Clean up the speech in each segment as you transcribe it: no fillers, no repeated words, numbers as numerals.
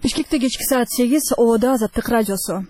Бишкекте кечки саат 8 Ода Азаттык радиосу.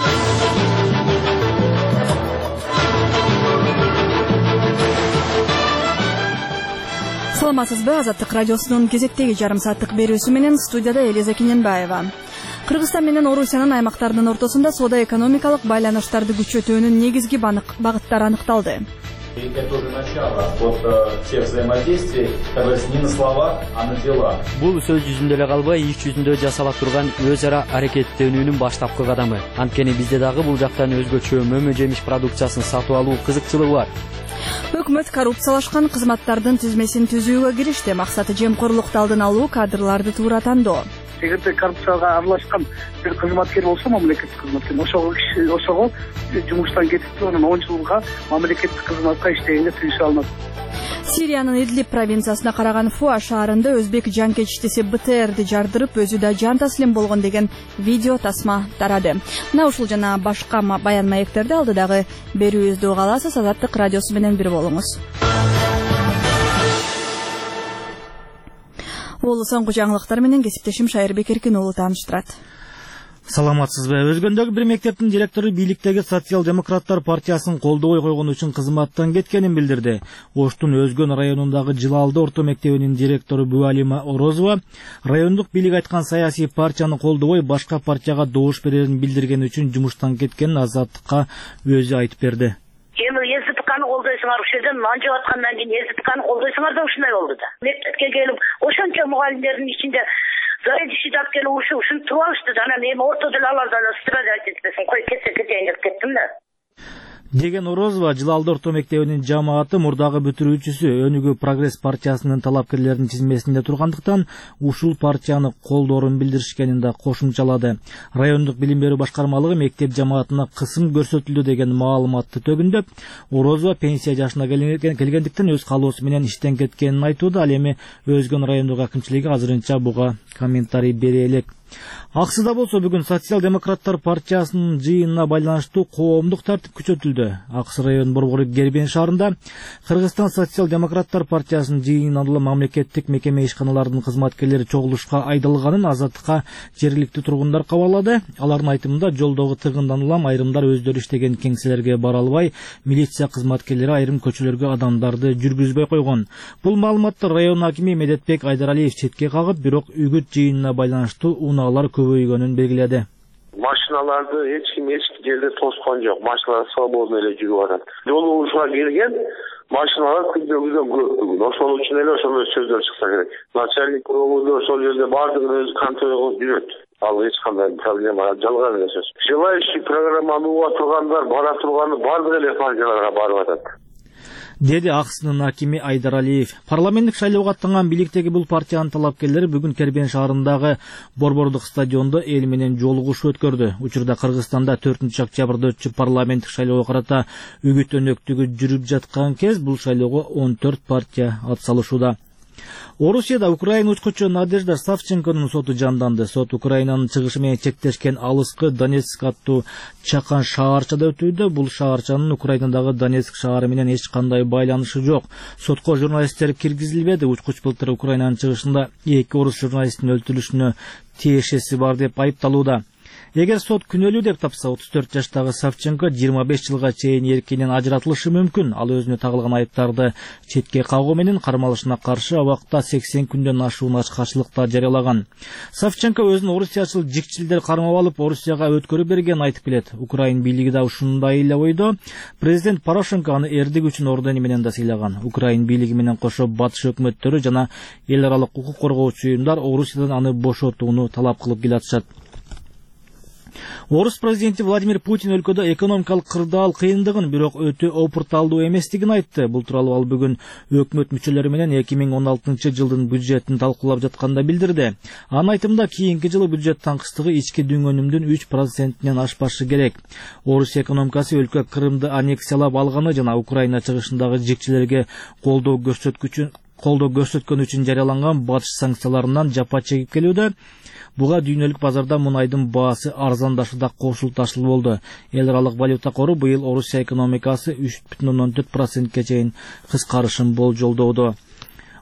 Саламатсызбы, Азаттык радиосунун кезектеги жарым сааттык берүүсү менен студияда Элиза Кененбаева. Кыргызстан менен Орусиянын аймактарынын ортосунда соода-экономикалык байланыштарды күчөтүүнүн негизги багыттары аныкталды. И это уже начало от тех взаимодействий, которые не на слова, а на дела. Бул сөз жүзүндө эле калбай, иш жүзүндө жасала турган өз ара аракеттенүүнүн баштапкы кадамы. Анткени бизде дагы бул жактан өзгөчө мөмө-жемиш продукциясын сатып алуу кызыкчылыгы бар. Өкмөт коррупциялашкан кызматтардын тизмесин түзүүгө киришти. Максаты жемкорлукту алдын алуу, кадрларды туура тандоо. Эгерде коррупцияга аралашкан бир кызматкер болсо, мамлекеттик кызматкер, ошого жумуштан кетип, анан 10 жылга мамлекеттик кызматка иштегенге тийише алынат. Сириянын Идлиб провинциясына караган Фуа шаарында өзбек жанкечтиси БТРди жардырып, өзү да жан таслим болгон деген видео тасма тарады. Мына ушул жана башка баян маектерди алдыдагы берүүбүздү уга аласыз. Азаттык радиосу менен бир болуңуз. Бул соңку жаңылыктар менен кесиптешим Шайырбек Эркин уулу тааныштырат. Саламатсызбы. Өзгөндөгү бир мектептин директору бийликтеги социал-демократтар партиясын колдобой койгон үчүн кызматтан кеткенин билдирди. Оштун Өзгөн районундагы Жылалды орто мектебинин директору Буалима Орозова райондук бийлик айткан саясий партияны колдобой башка партияга добуш берерин билдирген үчүн жумуштан кеткенин Азаттыкка өзү айтып берди. ЕСПКны колдойсуңар, ушул жерден нан жеп аткандан кийин ЕСПКны колдойсуңар да ушундай болду да. Мектепке келип, ошончо мугалимдердин ичинде заведующий деп келип ушуну туруп алышты да. Анан эми ортодо алардан страдать этпесин, кой кетейин деп кеттим да. Деген Орозова Жылалды орто мектебинин жамааты мурдагы бүтүрүүчүсү Өнүгүү Прогресс партиясынын талапкерлеринин тизмесинде тургандыктан ушул партияны колдоорун билдиришкенин да кошумчалады. Райондук билим берүү башкармалыгы мектеп жамаатына кысым көрсөтүлдү деген маалыматты төгүндөп, Орозова пенсия жашына келгендиктен өз калоосу менен иштен кеткенин айтууда. Ал эми Өзгөн райондук акимчилиги азырынча буга комментарий бере элек. Аксыда болсо бүгүн социал-демократтар партиясынын жыйынына байланыштуу коомдук тартип күчөтүлдү. Аксы район борбору Гербен шаарында Кыргызстан социал-демократтар партиясынын жыйынына мамлекеттик мекеме ишканаларынын кызматкерлери чогулушка айдалганын Азаттыкка жергиликтүү тургундар кабарлады. Алардын айтымында жолдогу тыгындан айрымдар өздөрү иштеген кеңселерге бара албай, милиция кызматкерлери айрым көчөлөргө адамдарды жүргүзбөй койгон. Бул маалыматты район акими Медетбек Айдаралиев четке кагып, бирок үгүт жыйынына байланыштуу унаалар көбөйгөнүн белгиледи. Машиналарды эч ким эч жерде тоскон жок. Машиналар свободно эле жүрүп атат. Жолугушууга келген машиналар күндөн көп бүгүн. Ошол үчүн эле ошондой сөздөр чыкса керек. Начальник өңүрдө ошол жерде бардыгын өзү контроль кылып жүрөт. Ал эч кандай проблема жалган эле сөз. Желающий программаны уга тургандар бара турганы бардык эле партияларга барып атат, деди Аксынын акими Айдаралиев. Парламенттик шайлоого аттанган бийликтеги бул партиянын талапкерлери бүгүн Кербен шаарындагы борбордук стадиондо эл менен жолугушуу өткөрдү. Учурда Кыргызстанда 4-октябрда өтчү парламенттик шайлоого карата үгүт өнөктүгү жүрүп жаткан кез бул шайлоого 14 партия атсалышууда. Орусияда Украина учкучу Надежда Савченконун соту жанданды. Сот Украинанын чыгышы менен чектешкен алыскы Донецк аттуу чакан шаарчада өтүүдө. Бул шаарчанын Украинадагы Донецк шаары менен эч кандай байланышы жок. Сотко журналисттер киргизилбеди. Учкуч былтыр Украинанын чыгышында 2 орус журналисттин өлтүрүлүшүнө тиешеси бар деп айыпталууда. Эгер сот күнөөлүү деп тапса, 34 жаштагы Савченко 25 жылга чейин эркинен ажыратылышы мүмкүн. Ал өзүнө тагылган айыптарды четке кагуу менен кармалышына каршы абакта 80 күндөн ашуун ачкачылыкта жарыялаган. Савченко өзүн орусиячыл жикчилдер кармап алып, Орусияга өткөрүп бергенин айтып келет. Украин бийлиги да ушундай эле ойдо. Президент Порошенко аны эрдик үчүн ордени менен да сыйлаган. Украин бийлиги менен кошо батыш өкмөттөрү жана эл аралык укук коргоочу уюмдар Орусиядан аны бошотууну талап кылып келатышат. Орус президенти Владимир Путин өлкөдө экономикалык кырдаал кыйындыгын, бирок өтө опурталдуу эместигин айтты. Бул тууралуу ал бүгүн өкмөт мүчөлөрү менен 2016 жылдын бюджетин талкуулап жатканда билдирди. Анын айтымында кийинки жылы бюджет таңкыстыгы ички дүңгөнүмдүн 3%-нен ашпашы керек. Орусия экономикасы өлкө Крымды аннексиялап алганы жана Украина чыгышындагы жикчилерге колдоо көрсөткөн үчүн жарыяланган батыш санкцияларынан жапа чегип келүүдө. Буга дүйнөлүк базарда мунайдын баасы арзандашы да кошулташыл болду. Эл аралык валюта кору быйыл Орусия экономикасы 3,4%-ке чейин кыскарышын болжолдоодо.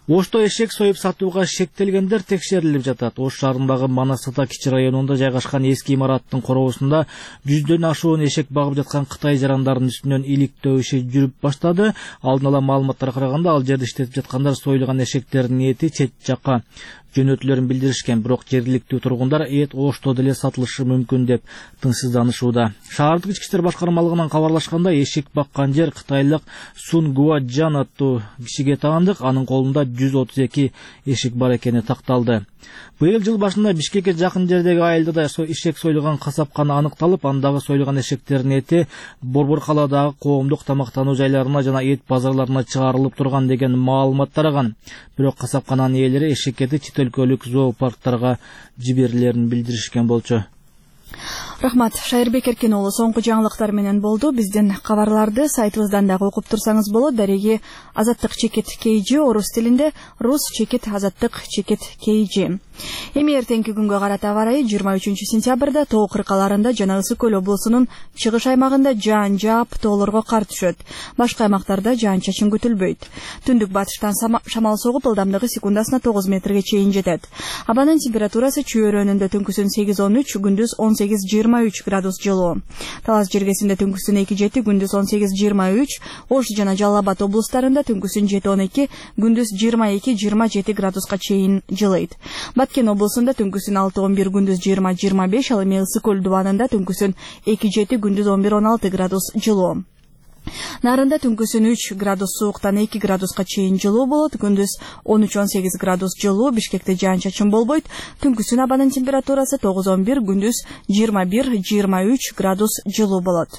Ошто эшек союп сатууга шектелгендер текшерилип жатат. Ош шаарындагы Манас-Ата кичи районунда жайгашкан эски имараттын короосунда 100дөн ашуун эшек багып жаткан Кытай жарандарынын үстүнөн иликтөө иши жүрүп баштады. Алдын ала маалыматтарга караганда, ал жерде иштетип жаткандар союлган эшектердин эти чет жакка жөнөтүлөрүн билдиришкен, бирок жергиликтүү тургундар эт Ошто деле сатылышы мүмкүн деп тынчсызданышууда. Шаардык ички иштер башкармалыгынан кабарлашканда, эшек баккан жер кытайлык Сун Гуаджан аттуу кишиге таандык, анын колунда 132 эшек бар экени такталды. Быйыл жыл башында Бишкекке жакын жердеги айылда эшек союлган касапкана аныкталып, андагы союлган эшектердин эти Борбор калаадагы коомдук тамактануу жайларына жана эт базарларына чыгарылып турган деген маалымат тараган. Бирок касапкананын ээлери эшек эти чет өлкөлүк зоопарктарга жиберилерин билдиришкен болчу. Рахмат, Шайырбек Эркен уулу соңку жаңылыктар менен болду. Биздин кабарларды сайтыбыздан дагы окуп турсаңыз болот. Дареги Азаттык чекит KG орус тилинде, рус чекит Азаттык чекит KG. Эми эртеңки күнгө карата аба ырайы 23 сентябрда тоо кыркаларында жана Ысык Көл облусунун чыгыш аймагында жаан жаап тоолорго кар түшөт. Башка аймактарда жаан-чачын күтүлбөйт. Түндүк батыштан шамал согуп, ылдамдыгы секундасына 9 метрге чейин жетет. Абанын температурасы чөйрөнүндө түнкүсүн 8-13, күндүз 18-23 градус жылуу. Талас жергесинде түнкүсүн 2-7, күндүз 18-23, Ош жана Жалал Абад облустарында түнкүсүн 7-12, күндүз 22-27 градуска чейин жылыйт. Баткен облусунда түнкүсүн 6-11, күндүз 20-25, ал эми Ысык Көл дубанында түнкүсүн 2-7, күндүз 11-16 градус жылуу. Нарында түнкүсүн 3 градус сууктан 2 градуска чейин жылуу болот, күндүз 13-18 градус жылуу. Бишкекте жаан-чачын болбойт. Түнкүсүн абанын температурасы 9-11, күндүз 21-23 градус жылуу болот.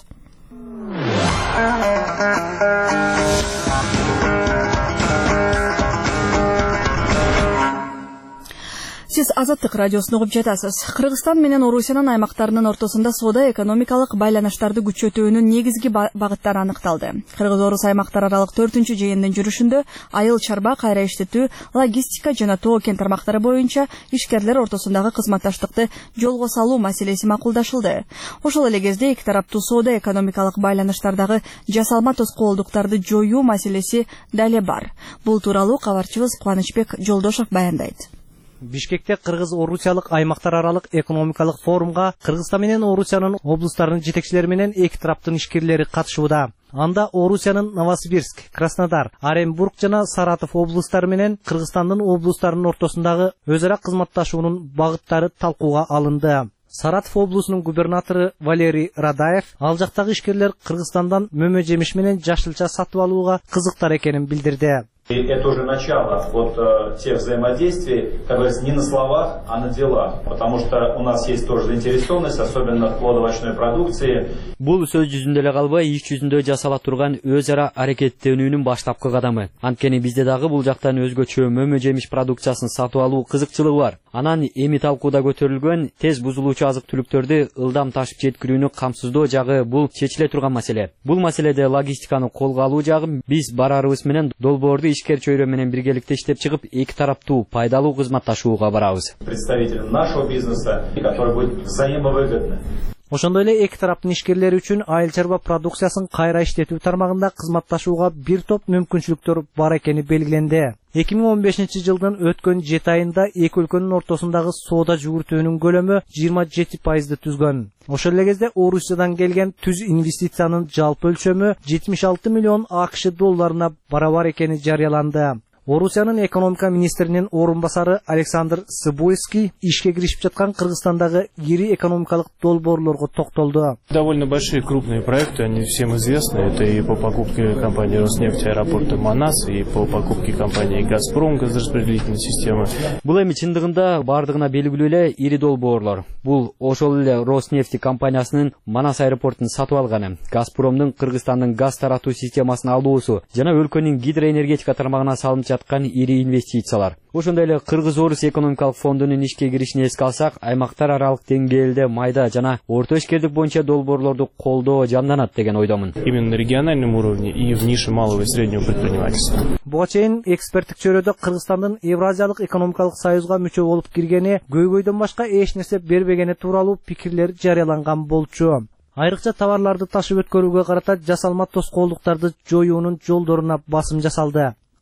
Сиз Азаттык радиосун угуп жатасыз. Кыргызстан менен Орусиянын аймактарынын ортосунда соода-экономикалык байланыштарды күчөтүүнүн негизги багыттары аныкталды. Кыргыз-Орус аймактар аралык 4-чү жыйындын жүрүшүндө айыл чарба, кайра иштетүү, логистика жана тоо кен тармактары боюнча ишкерлер ортосундагы кызматташтыкты жолго салуу маселеси макулдашылды. Ошол эле кезде эки тараптуу соода-экономикалык байланыштардагы жасалма тоскоолдуктарды жоюу маселеси дале бар. Бул тууралуу кабарчыбыз Кубанычбек Жолдошов баяндайт. Бишкекте Кыргыз-Орусиялык аймактар аралык экономикалык форумга Кыргызстан менен Орусиянын облустарынын жетекчилери менен эки тараптын ишкерлери катышууда. Анда Орусиянын Новосибирск, Краснодар, Оренбург жана Саратов облустары менен Кыргызстандын облустарынын ортосундагы өз ара кызматташуунун багыттары талкууга алынды. Саратов облусунун губернатору Валерий Радаев ал жактагы ишкерлер Кыргызстандан мөмө жемиш менен жашылча сатып алууга кызыктар экенин билдирди. И это уже начало тех взаимодействий, как говорится, не на словах, а на делах. Потому что у нас есть тоже заинтересованность, особенно в плодовочной продукции. Бул сөз жүзүндө эле калбай, иш жүзүндө жасала турган өз ара аракеттенүүнүн баштапкы кадамы. Анткени бизде дагы бул жактан өзгөчө мөмө жемиш продукциясын сатып алуу кызыкчылыгы бар. Анан эми талкууда көтөрүлгөн тез бузулуучу азык-түлүктөрдү ылдам ташып жеткирүүнү камсыздоо жагы бул чечиле турган маселе. Бул маселеде логистиканы колго алуу жагы биз барарыбыз менен долбоорду ишкер чөйрө менен биргеликте иштеп чыгып, эки тараптуу пайдалуу кызматташууга барабыз. Представитель нашего бизнеса, который будет взаимовыгодный. Ошондой эле эки тараптын ишкерлери үчүн айыл чарба продукциясын кайра иштетүү тармагында кызматташууга бир топ мүмкүнчүлүктөр бар экени белгиленди. 2015 жылдын өткөн 7 айында эки өлкөнүн ортосундагы соода жүгүртүүнүн көлөмү 27%ды түзгөн. Ошол эле кезде Орусиядан келген түз инвестициянын жалпы өлчөмү 76 миллион АКШ долларына барабар экени жарыяланды. Орусиянын экономика министринин орун басары Александр Сыбойский ишке киришип жаткан Кыргызстандагы ири экономикалык долбоорлорго токтолду. Довольно большие крупные проекты, они всем известны. Это и по покупке компании Роснефть аэропорта Манас, и по покупке компании Газпром газораспределительной системы. Бул эми чындыгында бардыгына белгилүү эле ири долбоорлор. Бул ошол эле Роснефть компаниясынын Манас аэропортун сатып алганы, Газпромдун Кыргызстандын газ таратуу системасын алуусу жана өлкөнүн гидроэнергетика тармагына салынып жаткан ири инвестициялар. Ошондой эле Кыргыз-Орус экономикалык фондунун ишке киришин эске алсак, аймактар аралык деңгээлде майда жана орто ишкерлик боюнча долбоорлорду колдоо жанданат деген ойдомун. Именно на региональном уровне и в нише малого и среднего предпринимательства. Буга чейин эксперттик чөйрөдө Кыргызстандын Евразиялык экономикалык союзга мүчө болуп киргени, көйгөйдөн башка эч нерсе бербегени тууралуу пикирлер жарыяланган болчу. Айрыкча товарларды ташып өткөрүүгө карата жасалма тоскоолдуктарды жоюунун жолдоруна басым жасалды.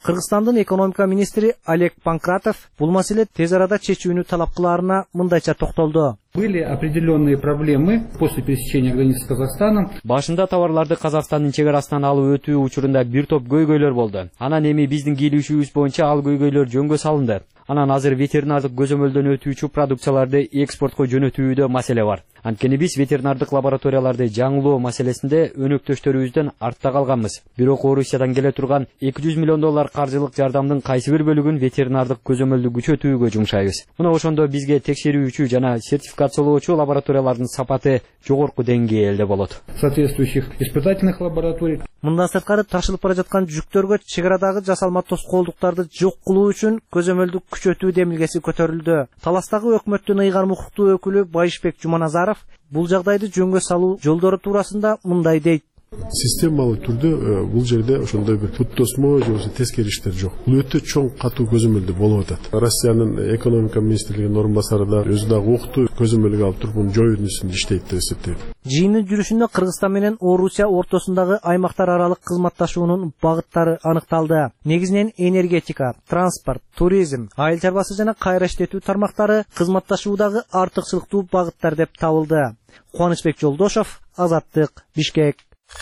Кыргызстандын экономика министри Олег Панкратов бул маселе тез арада чечүүнү талап кылаарына мындайча токтолду. Были определенные проблемы после пересечения границы с Казахстаном. Башында товарларды Казакстандын чек арасынан алып өтүү учурунда бир топ көйгөйлөр болду. Анан эми биздин келишүүбүз боюнча ал көйгөйлөр жөнгө салынды. Анан азыр ветеринардык көзөмөлдөн өтүүчү продукцияларды экспортко жөнөтүүдө маселе бар. Анткени биз ветеринардык лабораторияларды жаңылоо маселесинде өнөктөштөрүбүздөн артта калганбыз. Бирок Орусиядан келе турган $200 миллион каржылык жардамдын кайсы бир бөлүгүн ветеринардык көзөмөлдү күчөтүүгө жумшайбыз. Мына ошондо бизге текшерүүчү жана сертификациялоочу лабораториялардын сапаты жогорку деңгээлде болот. Соответствующих испытательных лабораторий. Мындан сырткары ташылып бара жаткан жүктөргө чек арадагы жасалма тоскоолдуктарды жок кылуу үчүн көзөмөлдү күчөтүү демилгеси көтөрүлдү. Таластагы өкмөттүн ыйгарым укуктуу өкүлү Байышбек Жуманазаров бул жагдайды жөнгө салуу жолдору туурасында мындай дейт. Системалуу түрдө бул жерде ошондой бир бут тосмо же болбосо тескери иштер жок. Бул өтө чоң катуу көзөмөлдө болуп атат. Россиянын экономика министрлигинин орун басары да өзү дагы укту көзөмөлгө алып туруп жоюунун үстүндө иштейт деп эсептейм. Жыйындын жүрүшүндө Кыргызстан менен Орусия ортосундагы аймактар аралык кызматташуунун багыттары аныкталды. Негизинен энергетика, транспорт, туризм, айыл чарбасы жана кайра иштетүү тармактары кызматташуудагы артыкчылыктуу багыттар деп табылды. Кубанычбек Жолдошов, Азаттык, Бишкек.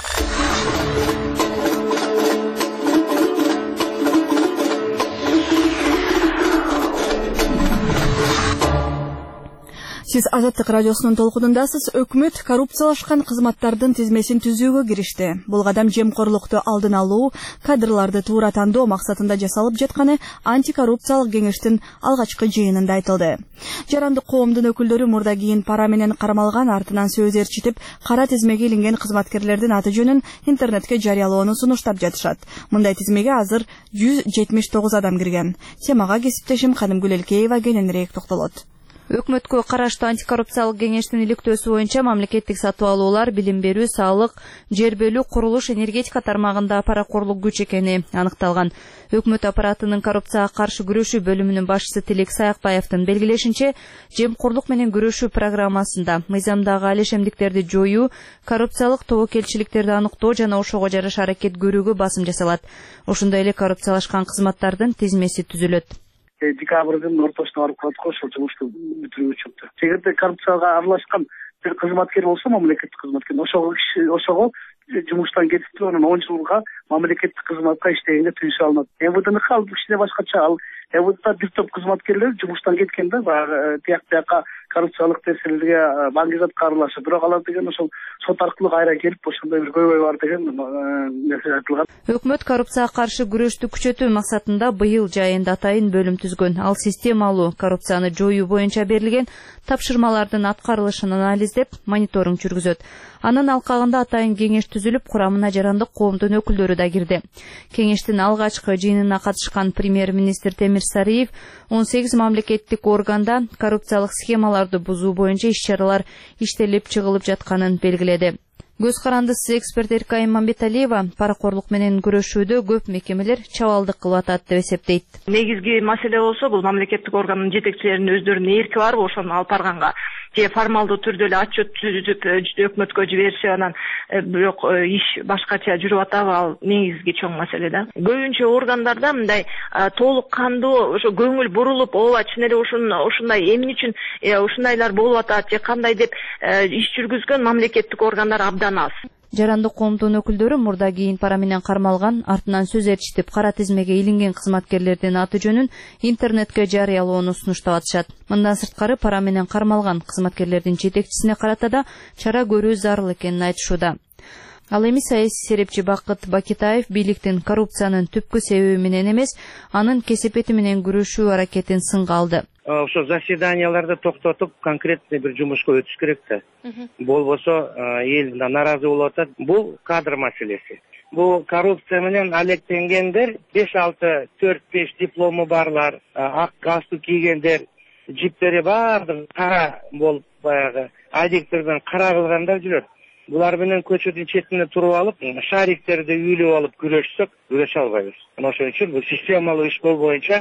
Сиз Азаттык радиосунун толкунундасыз. Өкмөт коррупциялашкан кызматтардын тизмесин түзүүгө киришти. Бул кадам жемкорлукту алдын алуу, кадрларды туура тандоо максатында жасалып жатканы антикоррупциялык кеңештин алгачкы жыйынында айтылды. Жарандык коомдун өкүлдөрү мурда кийин пара менен кармалган, артынан сөз ээрчитип, кара тизмеге илинген кызматкерлердин аты жөнүн интернетке жарыялоону сунуштап жатышат. Мындай тизмеге азыр 179 адам кирген. Темага кесиптешим Кадымгүл Элкеева кененирээк токтолот. Өкмөткө караштуу антикоррупциялык кеңештин иликтөөсү боюнча мамлекеттик сатып алуулар, билим берүү, салык, жер бөлүү, курулуш, энергетика тармагында паракорлук күч экени аныкталган. Өкмөт аппаратынын коррупцияга каршы күрөшүү бөлүмүнүн башчысы Тилек Саякбаевдин белгилешинче, жемкорлук менен күрөшүү программасында мыйзамдагы алешемдиктерди жоюу, коррупциялык тобокелчиликтерди аныктоо жана ошого жараша аракет көрүүгө басым жасалат. Ошондой эле коррупциялашкан кызматтардын тизмеси түзүлөт. Декабрдын ортосуна барып калдык, ошол жумушту бүтүрүүгө чыкты. Эгерде коррупцияга аралашкан бир кызматкер болсо, мамлекеттик кызматкер, ошого жумуштан кетип, анан 10 жылга мамлекеттик кызматка иштегенде тыюу алынат. МВДныкы ал кичине башкача. Ал МВДда бир топ кызматкерлер жумуштан кеткенде баягы тияк-тияка коррупциялык нерселерге баңгизатка аралашып, бирок алар деген ошол сот аркылуу кайра келип, ошондой бир көйгөй бар деген нерсе айтылган. Өкмөт коррупцияга каршы күрөштү күчөтүү максатында быйыл жайында атайын бөлүм түзгөн. Ал системалуу коррупцияны жоюу боюнча берилген тапшырмалардын аткарылышын анализдеп, мониторинг жүргүзөт. Анын алкагында атайын кеңеш түзүлүп, курамына жарандык коомдун өкүлдөрү да кирди. Кеңештин алгачкы жыйынына катышкан премьер-министр Темир Сариев 18 мамлекеттик органда коррупциялык схемаларды бузуу боюнча иш-чаралар иштелип чыгылып жатканын белгиледи. Көз карандысыз эксперт Эркайым Мамбеталиева паракорлук менен күрөшүүдө көп мекемелер чабалдык кылып атат деп эсептейт. Негизги маселе болсо, бул мамлекеттик органдын жетекчилеринин өздөрүнүн эрки барбы ошону алып барганга, же формалдуу түрдө эле отчет түзүп өкмөткө жибериши, анан бирок иш башкача жүрүп атабы, ал негизги чоң маселе да. Көбүнчө органдарда мындай толук кандуу ошо көңүл бурулуп, ооба чын эле ушундай эмне үчүн ушундайлар болуп атат же кандай деп иш жүргүзгөн мамлекеттик органдар абдан аз. Жарандык коомдун өкүлдөрү мурда кийин пара менен кармалган, артынан сөз ээрчитип, кара тизмеге илинген кызматкерлердин аты жөнүн интернетке жарыялоону сунуштап атышат. Мындан сырткары пара менен кармалган кызматкерлердин жетекчисине карата да чара көрүү зарыл экенин айтышууда. Ал эми саясий серепчи Бакыт Бакитаев бийликтин коррупциянын түпкү себеби менен эмес, анын кесепети менен күрөшүү аракетин сынга алды. Ошо заседанияларды токтотуп, конкретный бир жумушка өтүш керек да. Болбосо эл наразы болуп атат. Бул кадр маселеси. Бул коррупция менен алектенгендер 5-6, 4-5 диплому барлар, ак галстук кийгендер, жиптери баардыгы кара болуп, баягы адиктерден кара кылгандар жүрөт. Булар менен көчөдүн четине туруп алып, шариктерди үйлөп алып күрөшсөк, күрөшө албайбыз. Ошон үчүн бул системалуу иш боюнча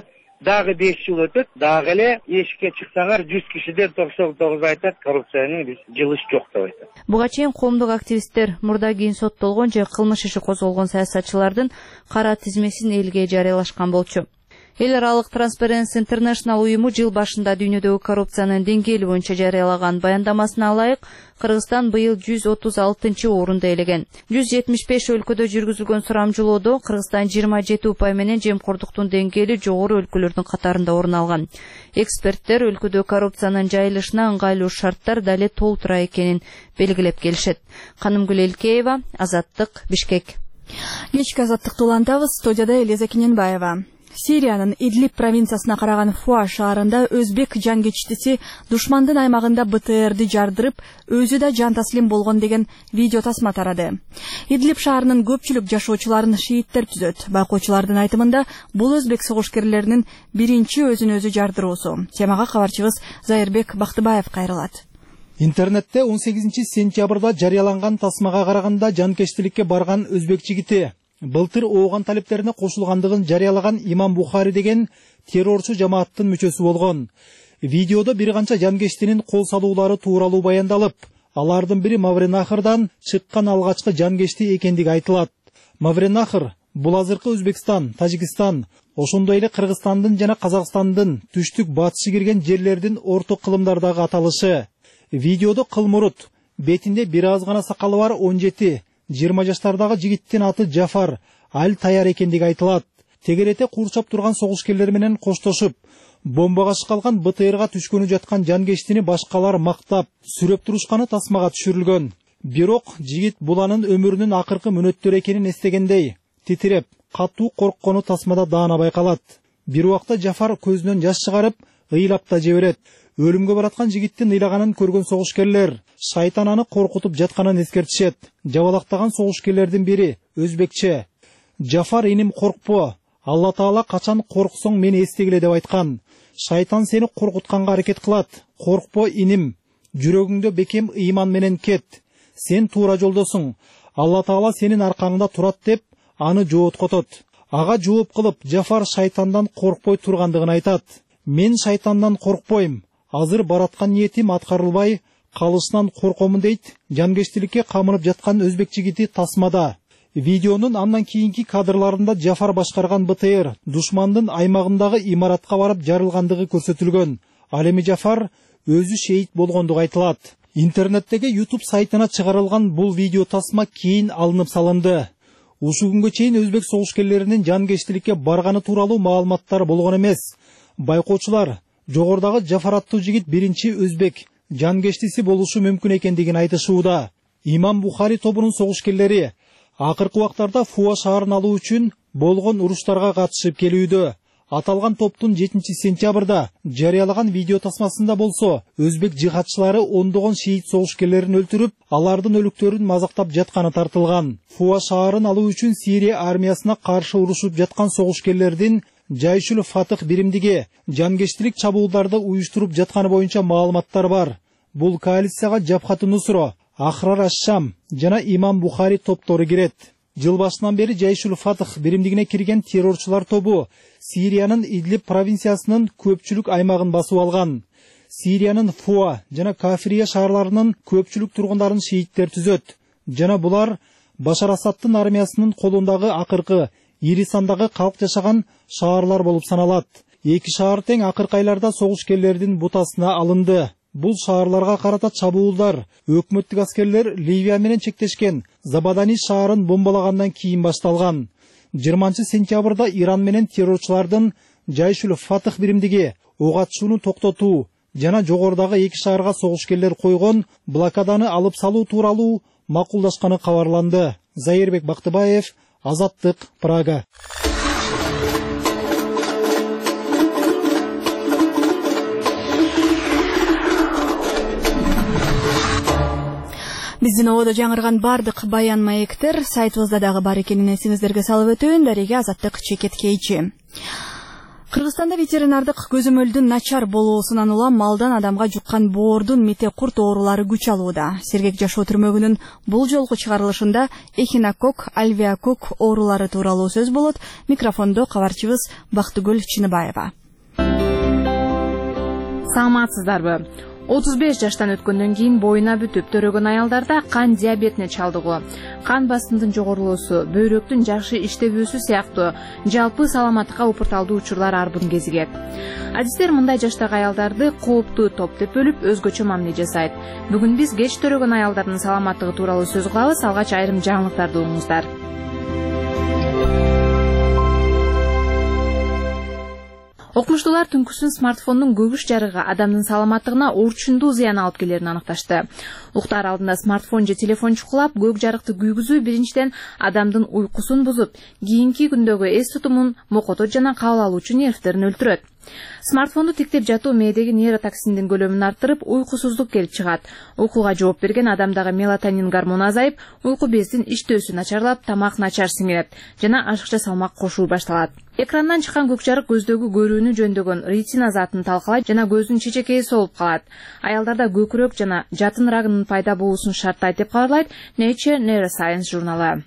дагы 5 жыл өтөт, дагы эле эшикке чыксаңар 100 кишиден 99 айтат коррупциянын биз жылыш жок деп айтат. Буга чейин коомдук активисттер мурда кийин соттолгон же кылмыш иши козголгон саясатчылардын кара тизмесин элге жарыялашкан болчу. Эл аралык Transparency International уюму жыл башында дүйнөдөгү коррупциянын деңгээли боюнча жарыялаган баяндамасына ылайык Кыргызстан быйыл 136-орунду ээлеген. 175 өлкөдө жүргүзүлгөн сурамжылоодо Кыргызстан 27 упай менен жемкордуктун деңгээли жогору өлкөлөрдүн катарында орун алган. Эксперттер өлкөдө коррупциянын жайылышына ыңгайлуу шарттар дале толтура экенин белгилеп келишет. Канымгүл Элкеева, Азаттык, Бишкек. Кечки азаттыкты улантабыз. Студияда Элиза Кененбаева. Сириянын Идлиб провинциясына караган Фуа шаарында өзбек жангечтиси душмандын аймагында БТРди жардырып, өзү да жан таслим болгон деген видео тасма тарады. Идлиб шаарынын көпчүлүк жашоочуларын шииттер түзөт. Байкоочулардын айтымында бул өзбек согушкерлеринин биринчи өзүн өзү жардыруусу. Темага кабарчыбыз Зайырбек Бактыбаев кайрылат. Интернетте 18 сентябрда жарыяланган тасмага караганда жанкечтиликке барган өзбек жигити былтыр ооган талептерине кошулгандыгын жарыялаган Имам Бухари деген террорчу жамааттын мүчөсү болгон. Видеодо бир канча жанкечтинин кол салуулары тууралуу баяндалып, алардын бири Мавренахрдан чыккан алгачкы жанкечти экендиги айтылат. Мавренахр бул азыркы Өзбекстан, Тажикстан, ошондой эле Кыргызстандын жана Казакстандын түштүк батышы кирген жерлердин орто кылымдардагы аталышы. Видеодо кылмурут, бетинде бир аз гана сакалы бар 17-20 жаштардагы жигиттин аты Джафар Аль-Таяр экендиги айтылат. Тегерете курчап турган согушкерлер менен коштошуп, бомбага чыккан БТРга түшкөнү жаткан жанкечтини башкалар мактап, сүрөп турушканы тасмага түшүрүлгөн. Бирок жигит буланын өмүрүнүн акыркы мүнөттөрү экенин эстегендей, титиреп, катуу корккону тасмада даана байкалат. Бир убакта Джафар көзүнөн жаш чыгарып, ыйлап да жиберет. Өлүмгө бараткан жигиттин ыйлаганын көргөн согушкерлер шайтан аны коркутуп жатканын эскертишет. Жабалактаган согушкерлердин бири өзбекче: "Джафар иним коркпо. Алла Таала качан корксоң мени эстегиле" деп айткан. "Шайтан сени коркутканга аракет кылат. Коркпо иним. Жүрөгүңдө бекем ыйман менен кет. Сен туура жолдосуң. Алла Таала сенин аркаңда турат" деп аны жооткотот. Ага жооп кылып, Джафар шайтандан коркпой тургандыгын айтат. "Мен шайтандан коркпойм. Азыр бараткан ниетим аткарылбай калышынан коркомун" дейт жанкечтиликке камынып жаткан өзбек жигити тасмада. Видеонун андан кийинки кадрларында Джафар башкарган БТР душмандын аймагындагы имаратка барып жарылгандыгы көрсөтүлгөн. Ал эми Джафар өзү шейит болгондугу айтылат. Интернеттеги YouTube сайтына чыгарылган бул видео тасма кийин алынып салынды. Ушул күнгө чейин өзбек согушкерлеринин жанкечтиликке барганы тууралуу маалыматтар болгон эмес. Байкоочулар жогордагы Джафар аттуу жигит биринчи өзбек жанкечтиси болушу мүмкүн экендигин айтышууда. Имам Бухари тобунун согушкерлери акыркы убактарда Фуа шаарын алуу үчүн болгон уруштарга катышып келүүдө. Аталган топтун 7 сентябрда жарыялаган видео тасмасында болсо, өзбек жихадчылары ондогон шиит согушкерлерин өлтүрүп, алардын өлүктөрүн мазактап жатканы тартылган. Фуа шаарын алуу үчүн Сирия армиясына каршы урушуп жаткан согушкерлердин Жайшул Фатых биримдиги жанкечтилик чабуулдарды уюштуруп жатканы боюнча маалыматтар бар. Бул коалицияга Жабхат Нусро, Ахрар аш-Шам жана Имам Бухари топтору кирет. Жыл башынан бери Жайшул Фатых биримдигине кирген террорчулар тобу Сириянын Идлиб провинциясынын көпчүлүк аймагын басып алган. Сириянын Фуа жана Кафирия шаарларынын көпчүлүк тургундарын шииттер түзөт. Жана булар Башар Асадтын армиясынын колундагы акыркы ири сандагы калк жашаган шаарлар болуп саналат. Эки шаар тең акыркы айларда согушкерлердин бутасына алынды. Бул шаарларга карата чабуулдар өкмөттүк аскерлер Ливия менен чектешкен Забадани шаарын бомбалагандан кийин башталган. 20 сентябрда Иран менен террорчулардын Жайшул Фатых биримдиги ок атышууну токтотуу жана жогордагы эки шаарга согушкерлер койгон блокаданы алып салуу тууралуу макулдашканы кабарланды. Зайырбек Бактыбаев, Азаттык, Прага. Биздин ободо жаңырган бардык баян маектер сайтыбызда дагы бар экенин эсиңиздерге салып өтөйүн. Дареге Азаттык, Чекет Кейчи. Кыргызстанда ветеринардык көзөмөлдүн начар болуусунан улам малдан адамга жуккан боордун мите курт оорулары күч алууда. Сергек жашоо түрмөгүнүн бул жолку чыгарылышында эхинокок, альвеокок оорулары тууралуу сөз болот. Микрофондо кабарчыбыз Бактыгүл Чыныбаева. Саламатсыздарбы? 35 жаштан өткөндөн кийин боюна бүтүп төрөгөн аялдарда кан диабетине чалдыгуу, кан басымдын жогорулоосу, бөйрөктүн жакшы иштебүүсү сыяктуу жалпы саламаттыкка упурталдуу учурлар арбын кезигет. Адистер мындай жаштагы аялдарды кооптуу топ деп бөлүп өзгөчө мамиле жасайт. Бүгүн биз кеч төрөгөн аялдардын саламаттыгы тууралуу сөз кылабыз. Алгач айрым жаңылыктарды угуңуздар. Окумуштуулар түнкүсүн смартфондун көгүш жарыгы адамдын саламаттыгына орчундуу зыян алып келерин аныкташты. Уктаар алдында смартфон же телефон чукулап, көк жарыкты күйгүзүү биринчиден адамдын уйкусун бузуп, кийинки күндөгү эс тутумун, мокото жана кабыл алуучу нервтерин өлтүрөт. Смартфонду тиктеп жатуу мээдеги нейротоксиндин көлөмүн арттырып, уйкусуздук келип чыгат. Уйкуга жооп берген адамдагы мелатонин гормону азайып, уйку бездин иштөөсү начарлап, тамак начар сиңирет жана ашыкча салмак кошуу башталат. Экрандан чыккан көк жарык көздөгү көрүүнү жөндөгөн ретина затын талкалайт жана көздүн чечекеи солуп калат. Аялдарда көкүрөк жана жатын рагынын пайда болуусун шарттайт деп кабарлайт Nature Neuroscience журналы.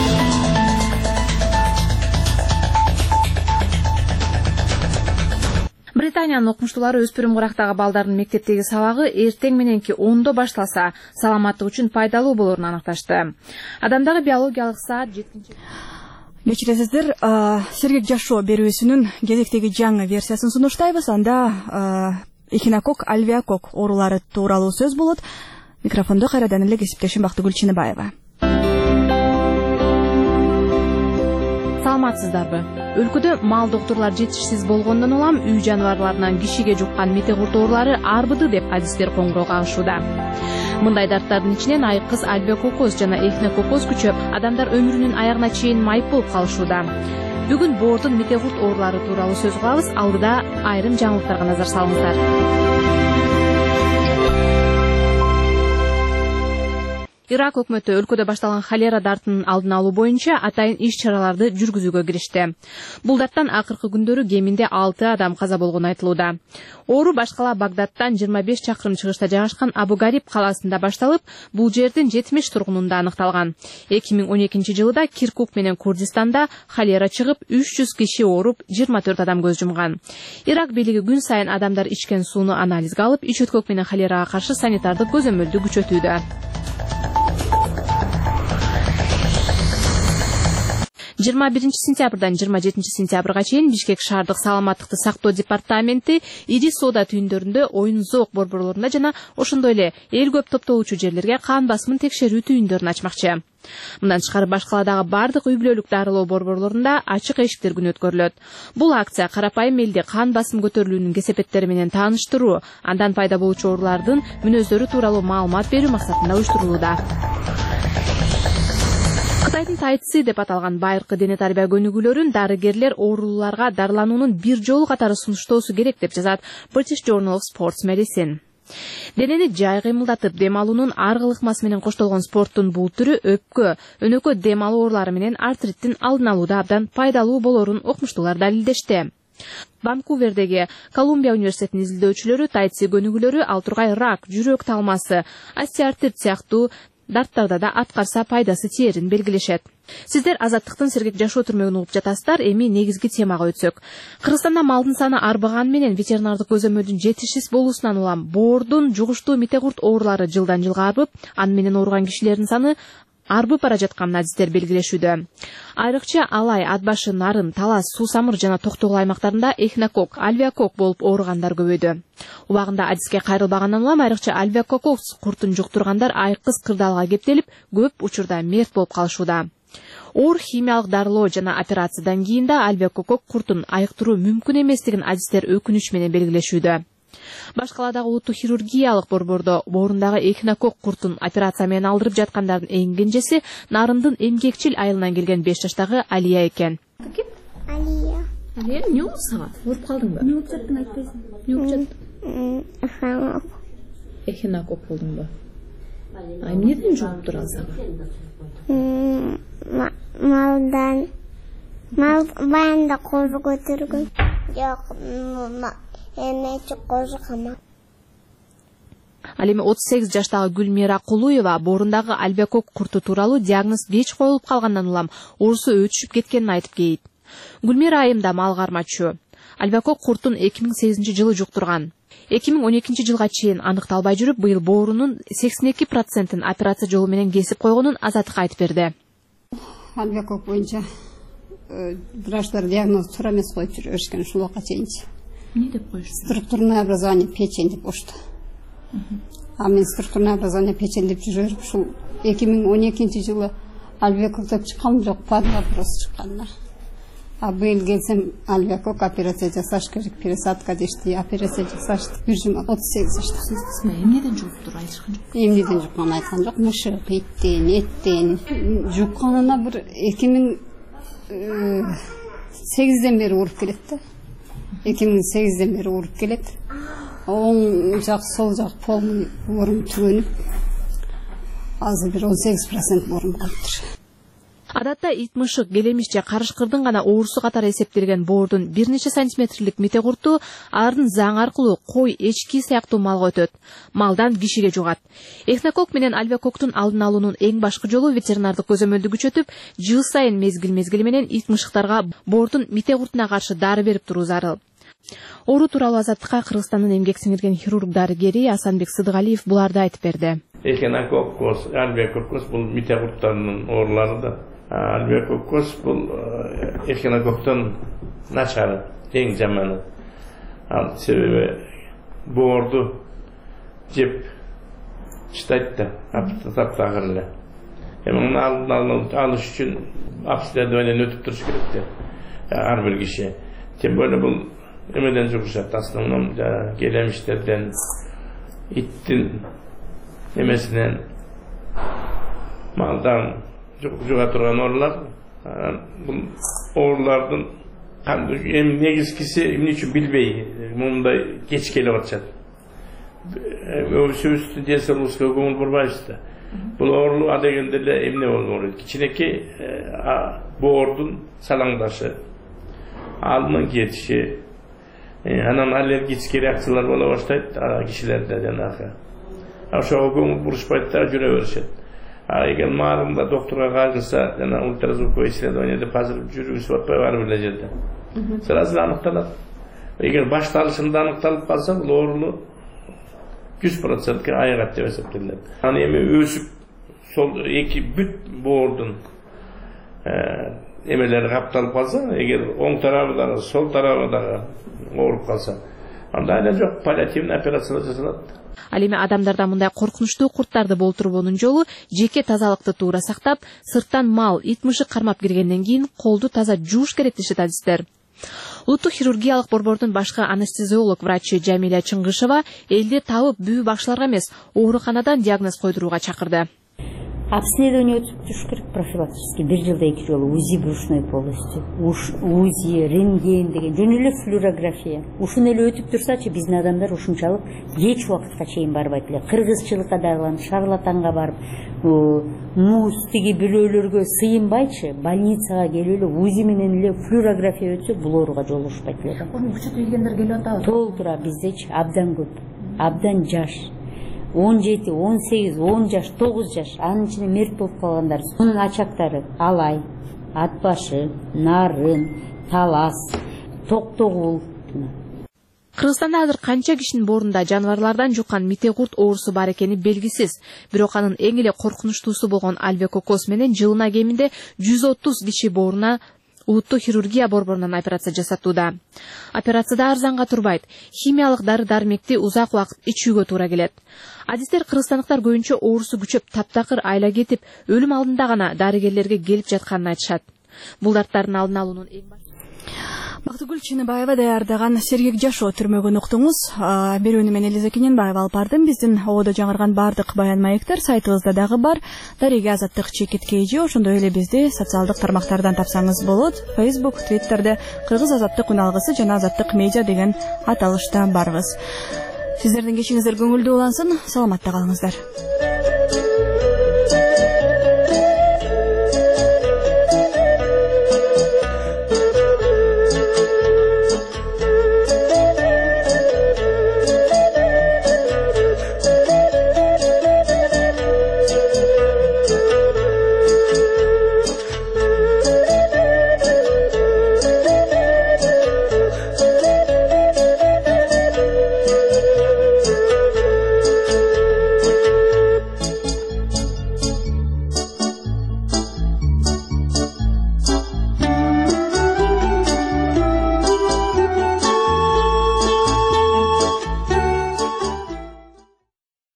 Британиянын окумуштуулары өспүрүм курактагы балдардын мектептеги сабагы эртең мененки 10-до башталса, саламаттык үчүн пайдалуу болорун аныкташты. Адамдагы биологиялык саат 7. Кечиресиздер, сергек жашоо берүүсүнүн кезектеги жаңы версиясын сунуштайбыз. Анда эхинокок, альвеокок оорулары тууралуу сөз болот. Микрофондо кайрадан эле кесиптешим Бактыгүл Чыныбаева. Саламатсыздарбы? Өлкөдө мал доктурлар жетишсиз болгондон улам үй жаныбарларынан кишиге жуккан метеорит оорулары арбыды деп адистер коңгуроо кагышууда. Мындай дарттардын ичинен айкыз альвеококоз жана эхинококоз күчөп, адамдар өмүрүнүн аягына чейин майып болуп калышууда. Бүгүн боордун метеорит оорулары тууралуу сөз кылабыз. Алдыда айрым жаңылыктарга назар салыңыздар. Ирак өкмөтү өлкөдө башталган холера дартынын алдын алуу боюнча атайын иш-чараларды жүргүзүүгө киришти. Бул дарттан акыркы күндөрү кеминде 6 адам каза болгону айтылууда. Оору башкала Багдадтан 25 чакырым чыгышта жайгашкан Абу-Гариб калаасында башталып, бул жердин 70 тургунунда аныкталган. 2012 жылда Киркук менен Курдистанда холера чыгып, 300 киши ооруп, 24 адам көз жумган. Ирак бийлиги күн сайын адамдар ичкен сууну анализге алып, ич өткөк менен холерага каршы санитардык көзөмөлдү күчөтүүдө. 21 сентябрдан 27 сентябрга чейин Бишкек шаардык саламаттыкты сактоо департаменти ири соода түйүндөрүндө, оюн-зоок борборлорунда жана ошондой эле эл көп топтолуучу жерлерге кан басымын текшерүү түйүндөрүн ачмакчы. Мындан тышкары башкаладагы бардык үй бүлөлүк дарылоо борборлорунда ачык эшиктер күнү өткөрүлөт. Бул акция карапайым элди кан басым көтөрүлүүнүн кесепеттери менен тааныштыруу, андан пайда болуучу оорулардын мүнөздөрү тууралуу маалымат берүү максатында уюштурулууда. Кытайдын тайцы деп аталган байыркы дене тарбия көнүгүүлөрүн дарыгерлер оорулууларга дарылануунун бир жолу катары сунуштоосу керек деп жазат British Journal of Sports Medicine. Денени жай кыймылдатып дем алуунун ар кылыкмасы менен коштолгон спорттун бул түрү өпкө, өнөкө дем алуу оорулары менен артриттин алдын алууда абдан пайдалуу болорун окумуштуулар далилдешти. Ванкувердеги Колумбия университетинин изилдөөчүлөрү тайцы көнүгүүлөрү ал тургай рак, жүрөк талмасы, остеоартрит сыяктуу дарттарда да аткарса пайдасы тиерин белгилешет. Сиздер азаттыктын сергек жашоо түрмөгүн угуп жатасыздар. Эми негизги темага өтсөк. Кыргызстанда малдын саны арбаганы менен ветеринардык көзөмөлдүн жетишсиз болуусунан улам боордун жугуштуу метеорит оорулары жылдан жылга арбып, аны менен ооруган кишилердин саны арбып бара жатканын адистер белгилешүүдө. Айрыкча Алай, Атбашы, Нарын, Талас, Суу Самыр жана Токтогул аймактарында эхинокок, альвеокок болуп ооругандар көбөйдү. Убагында адиске кайрылбагандан улам айрыкча альвеококок куртун жуктургандар айкыз кырдаалга кептелип, көп учурда мерт болуп калышууда. Оор химиялык дарылоо жана операциядан кийин да альвеококок куртун айыктыруу мүмкүн эместигин адистер өкүнүч менен белгилешүүдө. Башкаладагы улуттук хирургиялык борбордо боорундагы эхинокок куртун операция менен алдырып жаткандардын эң кенжеси Нарындын эмгекчил айылынан келген 5 жаштагы Алия экен. Алия. Алия, эмне болду сага? Ооруп калдыңбы? Эмне болуп жаттың айтпайсың? Эмне болуп жаттың? Эхинокок болдуңбу? Эмнеден жугуп турат сага? Малдан. Мал баянда козу көтөргөн. Жок, эмечи козу камак. Ал эми 38 жаштагы Гүлмира Кулуева боорундагы альвеокок курту тууралуу диагноз кеч коюлуп калгандан улам оорусу өтүшүп кеткенин айтып кейт. Гүлмира айымда мал кармачу. Альвеокок куртун 2008 жылы жуктурган. 2012 жылга чейин аныкталбай жүрүп, быйыл боорунун 82% операция жолу менен кесип койгонун Азаттыкка айтып берди. Альвекок боюнча врачтар диагноз туура эмес коюп жүрүп беришкен ушул убакка чейинчи. Эмне деп коюшту? Структурное образование печень деп коюшту. А мен структурное образование печень деп жүрүп, ушул 2012 жылы Альвекок деп чыккан жок, под вопрос чыккан да. А быйыл келсем Альвекок операция жасаш керек, пересадка дешти, операция жасаштык. 1,38 жаштасыз. Эмнеден жуктур айтышкан жок? Эмнеден жукканын айткан жок, мышык, иттен, эттен. Жукканына бир 2008ден бери уруп келет да. 2008ден бери уруп келет. Оң жак, сол жак полный орун түгөнүп, азыр бир 18% орун калыптыр. Адатта ит мышык, келемиш же карышкырдын гана оорусу катары эсептелген боордун бир нече сантиметрлик метегурту ардын заң аркылуу кой, эчки сыяктуу малга өтөт. Малдан кишиге жугат. Эхнокок менен альвекоктун алдын алуунун эң башкы жолу ветеринардык көзөмөлдү күчөтүп, жыл сайын мезгил менен ит мышыктарга боордун метегуртуна каршы дары берип туруу зарыл. Оору тууралуу Азаттыкка Кыргызстандын эмгек сиңирген хирург дарыгери Асанбек Сыдыгалиев буларды айтып берди. Эхнококкос, альвекоккос бул метегурттарынын оорулары да. Альвекоккос бул эхнококтон начары, эң жаманы. Ал себеби боорду жеп чытайт да, таптагыр эле. Эми алдын алыш үчүн обследованиеден өтүп туруш керек да. Ар бир киши. Тем более бул эмеден жугушат, основном келемиштерден, иттин эмесинен, малдан жуга турган оорулар. Бул оорулардын эми негизгиси эмне үчүн билбей, мындай кеч келип атышат. Өзүбүздүн ден соолугубузга көңүл бурбайбыз да. Бул оорулуу адегенде эле эмне болот? Кичинекей боордун салаңдашы, алдынан кетиши, анан аллергический реакциялар боло баштайт кишилерде жанагы. Ошого көңүл бурушпайт да, жүрө беришет. Эгер маарында докторго кайрылса, жана ультразвуковой исследование деп азыр жүргүзүп атпайбы ар бир жерде. Сразу аныкталат. Эгер башталышында аныкталып калса, бул оорулуу 100% айыгат деп эсептелет. Аны эми өсүп, сол эки бүт боордун эмелери капталып калса, эгер оң тарабы дагы, сол тарабы дагы ооруп калса, анда эле жок, паллиативный операция жасалат. Ал эми адамдарда мындай коркунучтуу курттарды болтурбоонун жолу жеке тазалыкты туура сактап, сырттан мал, ит мышык кармап киргенден кийин колду таза жууш керек дешет адистер. Улуттук хирургиялык борбордун башкы анестезиолог врачы Жамиля Чыңгышева элди табып бүү бакчыларга эмес, ооруканадан диагноз койдурууга чакырды. Обследование өтүп туруш керек профилактически, бир жылда 2 жолу УЗИ брюшной полости, УЗИ, рентген деген, жөн эле флюорография. Ушуну эле өтүп турсачы биздин адамдар ушунчалык кеч убакытка чейин барбайт эле. Кыргызчылыкка дагы, шарлатанга барып, муз тиги бирөөлөргө сыйынбайчы, больницага келип эле УЗИ менен эле флюорография өтсө бул ооруга жолугушпайт эле. Ошону күчөтүп келгендер келип атабы? Толтура биздечи абдан көп, абдан жаш. 17, 18, 10 жаш, 9 жаш, анын ичинде мерт болуп калгандар. Мунун ачактары алай, атбашы, нарын, талас, токтогул. Кыргызстанда азыр канча кишинин боорунда жаныбарлардан жуккан метегурт оорусу бар экени белгисиз. Бирок анын эң эле коркунучтуусу болгон альвекокос менен жылына кеминде 130 киши бооруна улуттук хирургия борборунан операция жасатууда. Операцияда арзанга турбайт. Химиялык дары-дармекти узак убакыт ичүүгө туура келет. Адистер кыргызстандыктар көбүнчө оорусу күчөп, таптакыр айла кетип, өлүм алдында гана дарыгерлерге келип жатканын айтышат. Бул дарттардын алдын алуунун эң Бактыгүл Чыныбаева даярдаган сергек жашоо түрмөгүн уктуңуз. Берүүнү мен Элиза Кененбаева алып бардым. Биздин ободо жаңырган бардык баян маектер сайтыбызда дагы бар. Дареге Азаттык чекиткейжи, ошондой эле бизди социалдык тармактардан тапсаңыз болот. Facebook, Twitterде Кыргыз Азаттык үналгысы жана Азаттык медиа деген аталышта барбыз. Сиздердин кечиңиздер көңүлдүү улансын. Саламатта калыңыздар.